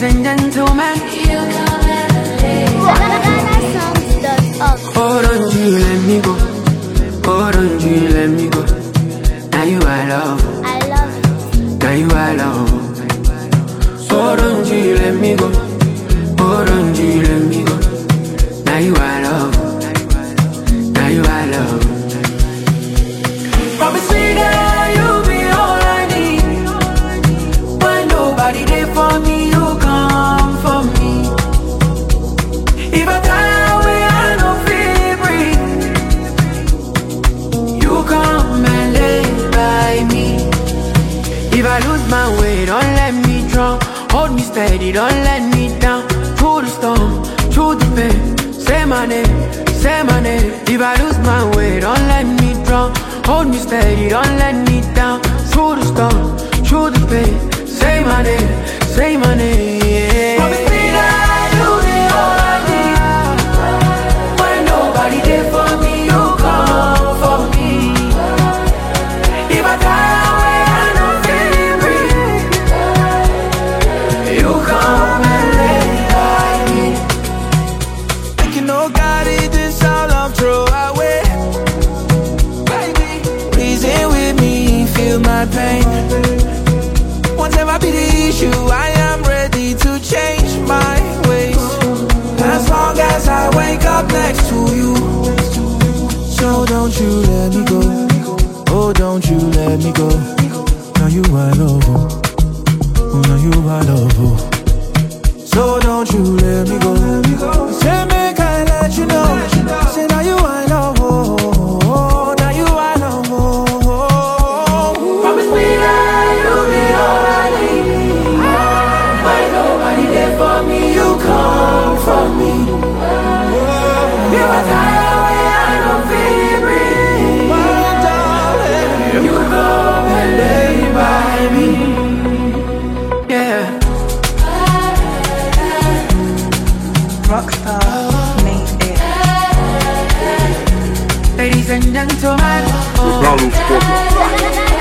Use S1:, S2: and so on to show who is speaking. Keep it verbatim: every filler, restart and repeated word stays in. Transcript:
S1: and gentlemen, oh, don't you let me go. Oh, don't you let me go. Now you I love.
S2: I love you.
S1: Now you I love. Oh, don't you let me go. Oh, don't you let me go. Now you I love. Now you I love. Promise me that you'll be all I need. When nobody there for me, you come for me. If I die away, I don't feel breathe. You come and lay by me. If I lose my way, don't let me drown. Hold me steady, don't let me down. Through the storm, through the pain, say my name, say my name. If I lose my way, don't let me drown. Hold me steady, don't let me down. Through the storm, through the pain, say my name, say my name, yeah. Promise me that you'll be all I need. When nobody there for me, you come for me. If I die away, I don't feel breathe. You come and lay by me.
S3: Thinking no God is this all I'm throw away. Reason with me, feel my pain. Whatever be the issue, I am ready to change my ways. As long as I wake up next to you. So don't you let me go. Oh, don't you let me go. Now you I love. Oh, now you I love. So don't you let me go. Say make I let you know. Say now you I love. Oh, now you I love.
S1: Promise me that you'll be all I need. When nobody there for me, you come for me. If I die away, I don't feel breathe.
S3: My darling,
S1: You come and lay by me. Yeah.
S4: Rockstar made it.
S1: Ladies and gentlemen, oh.
S5: Carlos Porta.